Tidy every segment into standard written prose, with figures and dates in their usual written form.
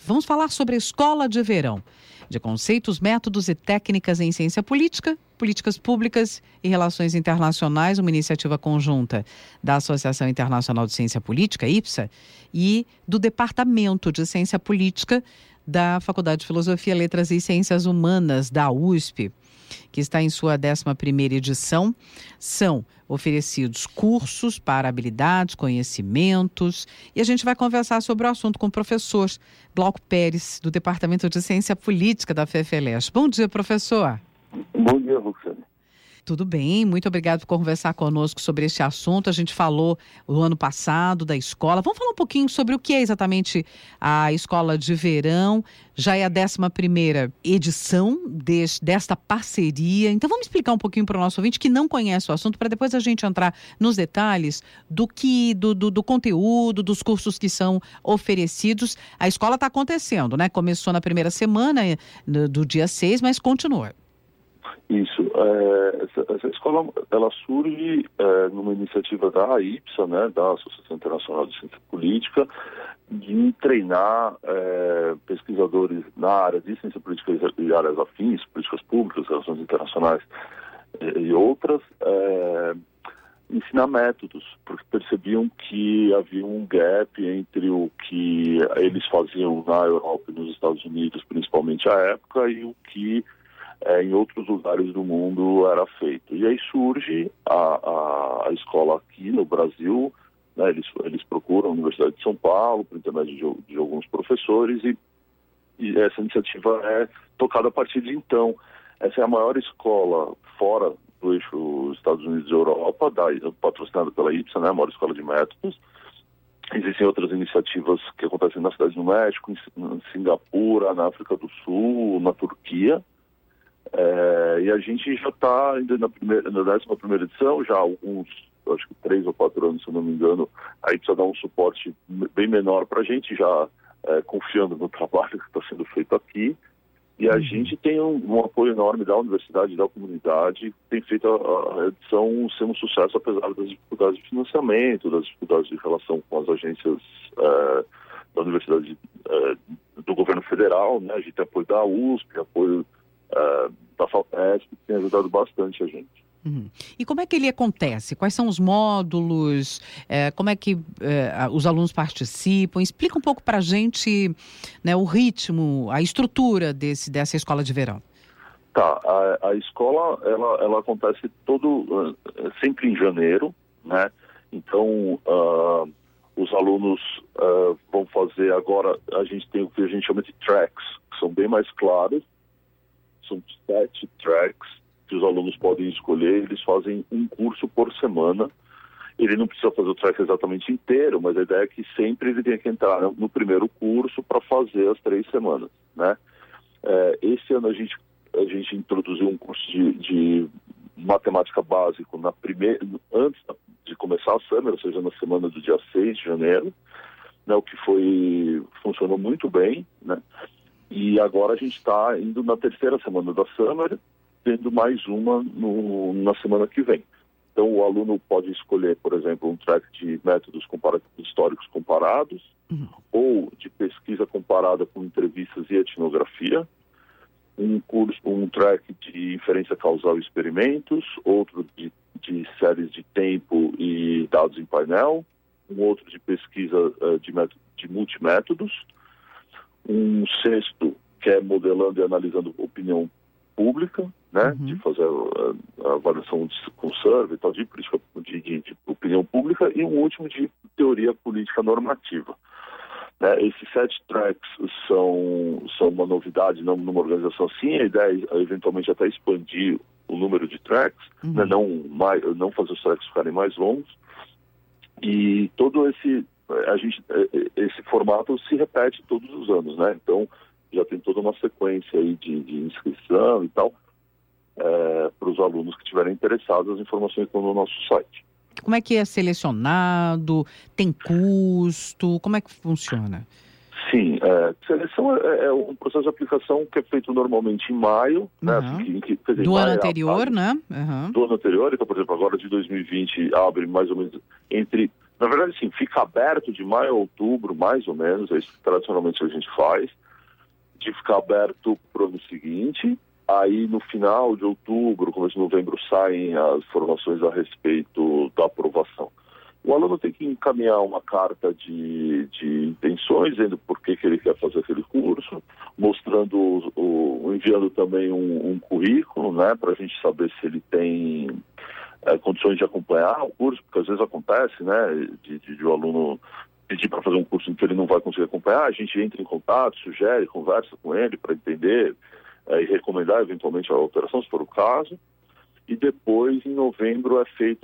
Vamos falar sobre a Escola de Verão, de conceitos, métodos e técnicas em ciência política, políticas públicas e relações internacionais, uma iniciativa conjunta da Associação Internacional de Ciência Política, IPSA, e do Departamento de Ciência Política da Faculdade de Filosofia, Letras e Ciências Humanas da USP, que está em sua 11ª edição. São oferecidos cursos para habilidades, conhecimentos, e a gente vai conversar sobre o assunto com o professor Glauco Pérez, do Departamento de Ciência Política da FFLESH. Bom dia, professor. Bom dia, Roxane. Tudo bem, muito obrigado por conversar conosco sobre este assunto. A gente falou no ano passado da escola. Vamos falar um pouquinho sobre o que é exatamente a Escola de Verão. Já é a 11ª edição desta parceria. Então vamos explicar um pouquinho para o nosso ouvinte que não conhece o assunto, para depois a gente entrar nos detalhes do conteúdo, dos cursos que são oferecidos. A escola está acontecendo, né? Começou na primeira semana do dia 6, mas continua. Isso. Essa escola, ela surge numa iniciativa da IPSA, né, da Associação Internacional de Ciência Política, de treinar pesquisadores na área de ciência política e áreas afins, políticas públicas, relações internacionais e outras, ensinar métodos, porque percebiam que havia um gap entre o que eles faziam na Europa e nos Estados Unidos, principalmente à época, e o que em outros lugares do mundo era feito. E aí surge a escola aqui no Brasil, né, eles procuram a Universidade de São Paulo, por intermédio de alguns professores, e essa iniciativa é tocada a partir de então. Essa é a maior escola fora do eixo Estados Unidos e Europa, patrocinada pela IPSA, né, a maior escola de métodos. Existem outras iniciativas que acontecem na Cidade do México, em Singapura, na África do Sul, na Turquia. E a gente já está ainda na 11ª edição, já há alguns, acho que 3 ou 4 anos, se eu não me engano, aí precisa dar um suporte bem menor para a gente, já confiando no trabalho que está sendo feito aqui. E a gente tem um apoio enorme da universidade, da comunidade, tem feito a edição ser um sucesso, apesar das dificuldades de financiamento, das dificuldades de relação com as agências da universidade, do governo federal, né? A gente tem apoio da USP, apoio da FAPESP, que tem ajudado bastante a gente. E como é que ele acontece? Quais são os módulos? Como é que os alunos participam? Explica um pouco para a gente, né, o ritmo, a estrutura dessa escola de verão. Tá, a escola ela acontece sempre em janeiro, né? Então os alunos vão fazer agora, a gente tem o que a gente chama de tracks, que são bem mais claros. São 7 tracks que os alunos podem escolher. Eles fazem um curso por semana. Ele não precisa fazer o track exatamente inteiro, mas a ideia é que sempre ele tenha que entrar no primeiro curso para fazer as 3 semanas, né? Esse ano a gente introduziu um curso de matemática básico antes de começar a Summer, ou seja, na semana do dia 6 de janeiro, né, o que funcionou muito bem, né? E agora a gente está indo na 3ª semana da Summer, tendo mais uma na semana que vem. Então o aluno pode escolher, por exemplo, um track de métodos históricos comparados, ou de pesquisa comparada com entrevistas e etnografia, um track de inferência causal e experimentos, outro de séries de tempo e dados em painel, um outro de pesquisa de multimétodos, um 6º que é modelando e analisando opinião pública, né, de fazer a avaliação com survey e tal, de política, de opinião pública, e um último de teoria política normativa. Né, esses 7 tracks são uma novidade numa organização assim. A ideia é eventualmente até expandir o número de tracks, né, não fazer os tracks ficarem mais longos, e todo esse formato se repete todos os anos, né? Então já tem toda uma sequência aí de inscrição e tal, para os alunos que estiverem interessados. As informações estão no nosso site. Como é que é selecionado? Tem custo? Como é que funciona? Sim, seleção é um processo de aplicação que é feito normalmente em maio, né? Do ano anterior, né? Do ano anterior. Então, por exemplo, agora de 2020 abre mais ou menos entre Na verdade, sim, fica aberto de maio a outubro, mais ou menos, é isso que tradicionalmente a gente faz, de ficar aberto para o ano seguinte. Aí, no final de outubro, começo de novembro, saem as informações a respeito da aprovação. O aluno tem que encaminhar uma carta de intenções, dizendo por que ele quer fazer aquele curso, mostrando, enviando também um currículo, né, para a gente saber se ele tem condições de acompanhar o curso, porque às vezes acontece, né, de o aluno pedir para fazer um curso em que ele não vai conseguir acompanhar, a gente entra em contato, sugere, conversa com ele para entender e recomendar eventualmente a alteração, se for o caso. E depois, em novembro, é feito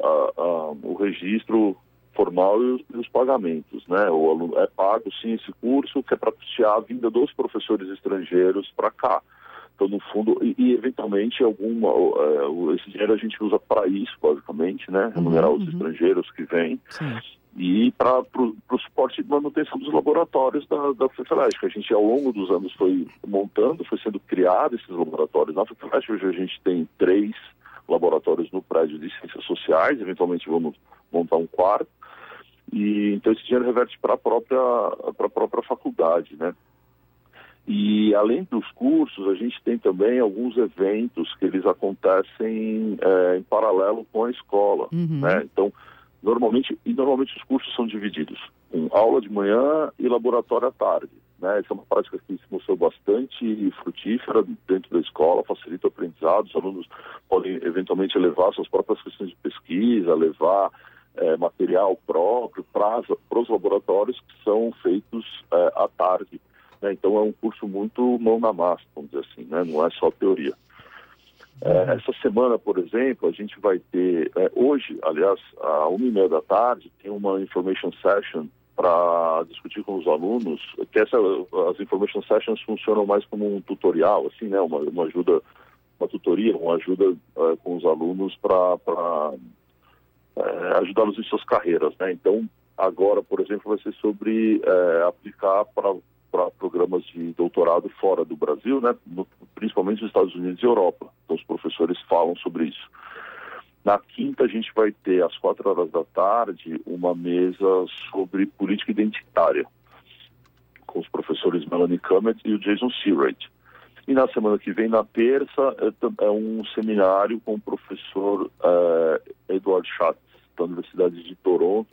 o registro formal e os pagamentos, né? O aluno é pago, sim, esse curso, que é para custear a vinda dos professores estrangeiros para cá. Então, no fundo, e eventualmente, esse dinheiro a gente usa para isso, basicamente, né? Remunerar os estrangeiros que vêm. Sim. E para o suporte de manutenção dos laboratórios da FEFELESH, que a gente, ao longo dos anos, foi montando, foi sendo criado esses laboratórios na FEFELESH. Hoje a gente tem 3 laboratórios no prédio de Ciências Sociais, eventualmente vamos montar um 4º. E então esse dinheiro reverte para a própria faculdade, né? E além dos cursos, a gente tem também alguns eventos que eles acontecem em paralelo com a escola, né? Então, normalmente os cursos são divididos com aula de manhã e laboratório à tarde, né? Essa é uma prática que se mostrou bastante frutífera dentro da escola, facilita o aprendizado. Os alunos podem eventualmente levar suas próprias questões de pesquisa, levar material próprio para os laboratórios que são feitos à tarde, né? Então é um curso muito mão na massa, vamos dizer assim, né? Não é só teoria. Essa semana, por exemplo, a gente vai ter, hoje, aliás, às 1h30 da tarde, tem uma information session para discutir com os alunos, que as information sessions funcionam mais como um tutorial, assim, né? Uma ajuda, uma tutoria, uma ajuda com os alunos para ajudá-los em suas carreiras, né? Então, agora, por exemplo, vai ser sobre aplicar para programas de doutorado fora do Brasil, né? Principalmente nos Estados Unidos e Europa. Então, os professores falam sobre isso. Na quinta, a gente vai ter, às 4h da tarde, uma mesa sobre política identitária, com os professores Melanie Cummett e o Jason Seawright. E na semana que vem, na terça, é um seminário com o professor Edward Schatz, da Universidade de Toronto,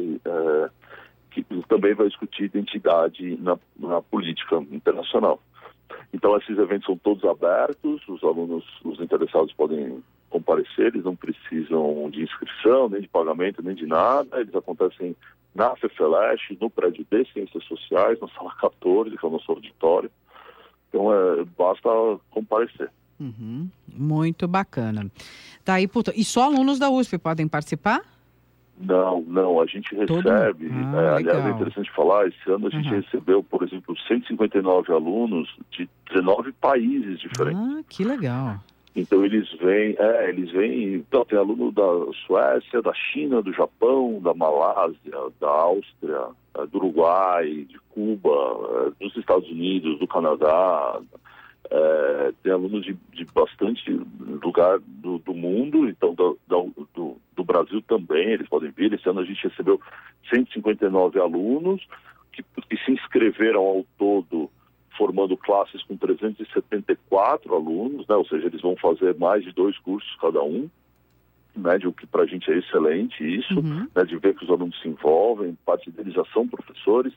que também vai discutir identidade na política internacional. Então, esses eventos são todos abertos, os alunos, os interessados podem comparecer, eles não precisam de inscrição, nem de pagamento, nem de nada. Eles acontecem na FEFELESH, no prédio de Ciências Sociais, na sala 14, que é o nosso auditório. Então, basta comparecer. Muito bacana. Tá aí, e só alunos da USP podem participar? Não, a gente recebe, aliás, é interessante falar, esse ano a gente recebeu, por exemplo, 159 alunos de 19 países diferentes. Que legal. Então eles vêm, então tem aluno da Suécia, da China, do Japão, da Malásia, da Áustria, do Uruguai, de Cuba, dos Estados Unidos, do Canadá. Tem alunos de bastante lugar do mundo, então do Brasil também, eles podem vir. Esse ano a gente recebeu 159 alunos que se inscreveram ao todo, formando classes com 374 alunos, né? Ou seja, eles vão fazer mais de 2 cursos cada um, né? O que para a gente é excelente isso, né? De ver que os alunos se envolvem, parte deles já são professores.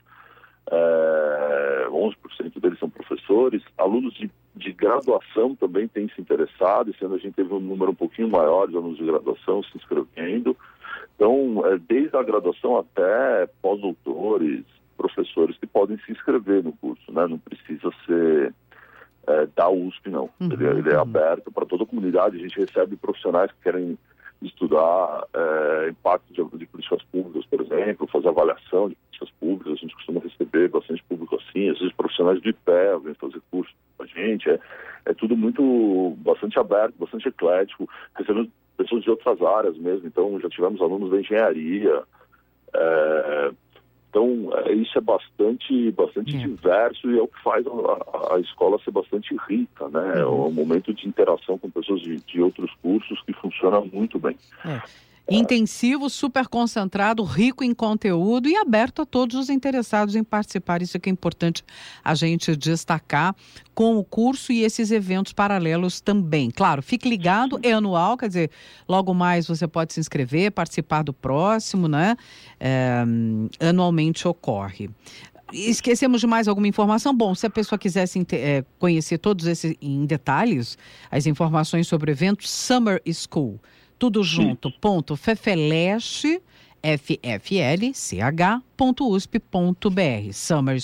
11% deles são professores. Alunos de graduação também têm se interessado. Esse ano a gente teve um número um pouquinho maior de alunos de graduação se inscrevendo. Então, desde a graduação até pós-doutores, professores que podem se inscrever no curso, né? Não precisa ser da USP, não. Ele é aberto para toda a comunidade. A gente recebe profissionais que querem estudar impacto de políticas públicas, por exemplo, fazer avaliação de políticas públicas. A gente costuma receber bastante público assim, às vezes profissionais do IPE vêm fazer curso com a gente. É tudo bastante aberto, bastante eclético, recebendo pessoas de outras áreas mesmo. Então, já tivemos alunos da engenharia. Então, isso é bastante diverso e é o que faz a escola ser bastante rica, né? É um momento de interação com pessoas de outros cursos que funciona muito bem. Intensivo, super concentrado, rico em conteúdo e aberto a todos os interessados em participar. Isso é que é importante a gente destacar com o curso e esses eventos paralelos também. Claro, fique ligado, é anual, quer dizer, logo mais você pode se inscrever, participar do próximo, né? Anualmente ocorre. Esquecemos de mais alguma informação? Bom, se a pessoa quisesse conhecer todos esses em detalhes, as informações sobre o evento Summer School, tudo junto, ponto FFLech, fflch.usp.br,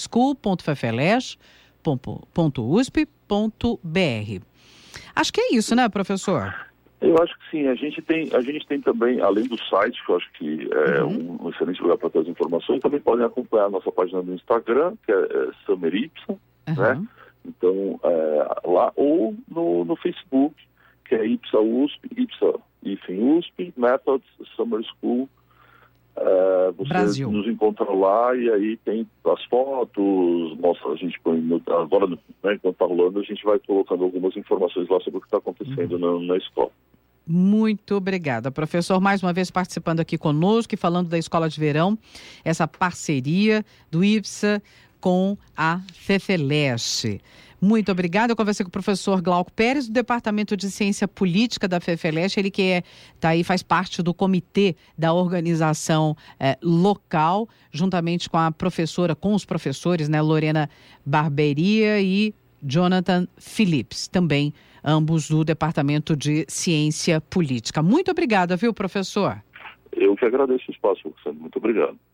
summerschool.fflech.usp.br. Acho que é isso, né, professor? Eu acho que sim. A gente tem também, além do site, que eu acho que é um excelente lugar para ter as informações, também podem acompanhar a nossa página do Instagram, que é Summer Ipsa, né? Então, lá, ou no Facebook, que é Ipsa USP, USP, Methods, Summer School. Você Brasil. nos encontra lá e aí tem as fotos, mostra, a gente põe agora, né, enquanto está rolando, a gente vai colocando algumas informações lá sobre o que está acontecendo na escola. Muito obrigada, professor, mais uma vez participando aqui conosco e falando da Escola de Verão, essa parceria do IPSA com a FFLech. Muito obrigada. Eu conversei com o professor Glauco Pérez, do Departamento de Ciência Política da FFLech, ele que tá aí, faz parte do comitê da organização local, juntamente com os professores, né, Lorena Barberia e Jonathan Phillips, também ambos do Departamento de Ciência Política. Muito obrigada, viu, professor? Eu que agradeço o espaço, Roxane. Muito obrigado.